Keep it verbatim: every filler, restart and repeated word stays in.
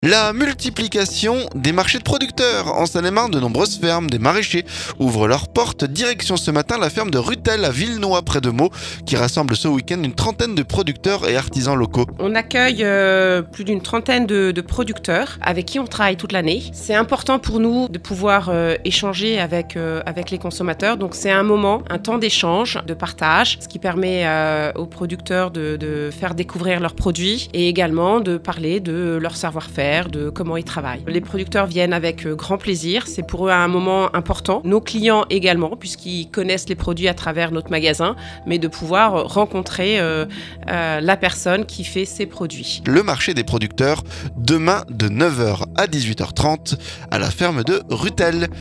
La multiplication des marchés de producteurs. En Seine-et-Marne, de nombreuses fermes, des maraîchers ouvrent leurs portes. Direction ce matin la ferme de Ruttel à Villenoy près de Meaux qui rassemble ce week-end une trentaine de producteurs et artisans locaux. On accueille euh, plus d'une trentaine de, de producteurs avec qui on travaille toute l'année. C'est important pour nous de pouvoir euh, échanger avec, euh, avec les consommateurs. Donc c'est un moment, un temps d'échange, de partage, ce qui permet euh, aux producteurs de, de faire découvrir leurs produits et également de parler de leur savoir-faire, de comment ils travaillent. Les producteurs viennent avec grand plaisir, c'est pour eux un moment important. Nos clients également, puisqu'ils connaissent les produits à travers notre magasin, mais de pouvoir rencontrer euh, euh, la personne qui fait ces produits. Le marché des producteurs, demain de neuf heures à dix-huit heures trente à la ferme de Ruttel.